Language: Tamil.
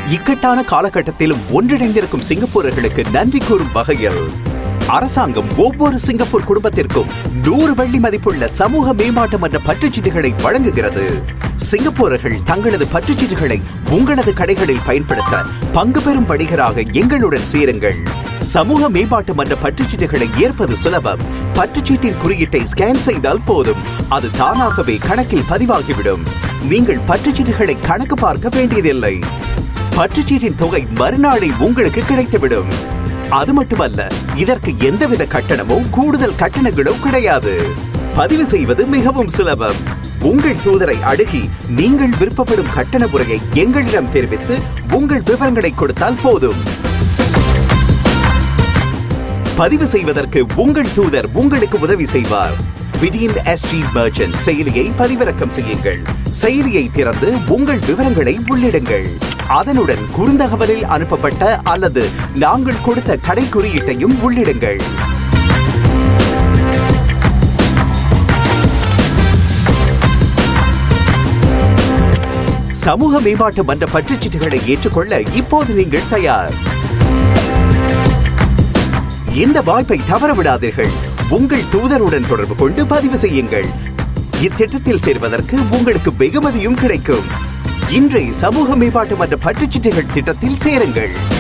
இக்கட்டான காலகட்டத்திலும் ஒன்றிணைந்திருக்கும் சிங்கப்பூரர்களுக்கு நன்றி கூறும் வகையில் அரசாங்கம் ஒவ்வொரு சிங்கப்பூர் குடும்பத்திற்கும் 100 வெள்ளி மதிப்புள்ள சமூக மேம்பாட்டு மன்ற பற்றுச்சீட்டுகளை வழங்குகிறது. சிங்கப்பூரர்கள் தங்களது பற்றுச்சீட்டுகளை உங்களது கடைகளில் பயன்படுத்த பங்கு பெறும் வணிகராக எங்களுடன் சேருங்கள். சமூக மேம்பாட்டு மன்ற பற்றுச்சீட்டுகளை ஏற்பது சுலபம். பற்றுச்சீட்டின் குறியீட்டை ஸ்கேன் செய்தால் போதும், அது தானாகவே கணக்கில் பதிவாகிவிடும். நீங்கள் பற்றுச்சீட்டுகளை கணக்கு பார்க்க வேண்டியதில்லை. பற்றுச்சீட்டின் தொகை மறுநாளே உங்களுக்கு கிடைத்துவிடும். அது மட்டுமல்ல, இதற்கு எந்தவித கட்டணமோ கூடுதல் கட்டணங்களோ கிடையாது. பதிவு செய்வது மிகவும் சுலபம். உங்கள் தூதரை அணுகி நீங்கள் விருப்பப்படும் கட்டண முறையை எங்களிடம் தெரிவித்து உங்கள் விவரங்களை கொடுத்தால் போதும். பதிவு செய்வதற்கு உங்கள் தூதர் உங்களுக்கு உதவி செய்வார். Redeemed SG Merchant செயலியை பதிவிறக்கம் செய்யுங்கள். செயலியை திறந்து உங்கள் விவரங்களை உள்ளிடுங்கள். அதனுடன் குறுந்தகவலில் அனுப்பப்பட்ட அல்லது நாங்கள் கொடுத்த கடை குறியீட்டையும் உள்ளிடுங்கள். சமூக மேம்பாட்டு மன்ற பற்றுச்சீட்டுகளை ஏற்றுக்கொள்ள இப்போது நீங்கள் தயார். இந்த வாய்ப்பை தவறவிடாதீர்கள். உங்கள் தூதருடன் தொடர்பு கொண்டு பதிவு செய்யுங்கள். இத்திட்டத்தில் சேர்வதற்கு உங்களுக்கு வெகுமதியும் கிடைக்கும். இன்றைய சமூக மேம்பாட்டு மன்ற பற்றுச்சீட்டுகள் திட்டத்தில் சேருங்கள்.